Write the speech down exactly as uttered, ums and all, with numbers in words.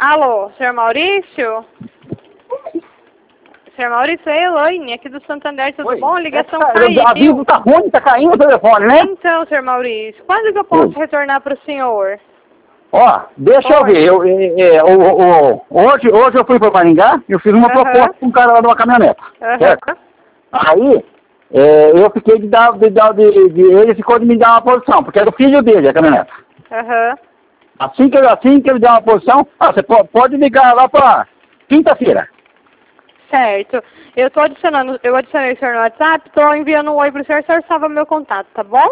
Alô, senhor Maurício? Senhor Maurício, é Elaine, aqui do Santander, tudo Oi. bom? A ligação Essa, caiu. a vivo tá ruim, tá caindo o telefone, né? Então, senhor Maurício, quando que eu posso Oi. retornar para o senhor? Ó, deixa eu Oi. ver. Eu, é, é, o, o, hoje, hoje eu fui para Maringá e eu fiz uma Aham. proposta com um cara lá de uma caminhoneta. Certo? Aham. Aí, é, eu fiquei de dar, de dar, de, de, ele ficou de me dar uma posição, porque era o filho dele, a caminhoneta. Aham. Assim que, ele- assim que ele der uma posição, ah, você pode, pode ligar lá para quinta-feira. Certo. Eu tô adicionando, eu adicionei o senhor no WhatsApp, tô enviando um oi pro senhor, o senhor salva meu contato, tá bom?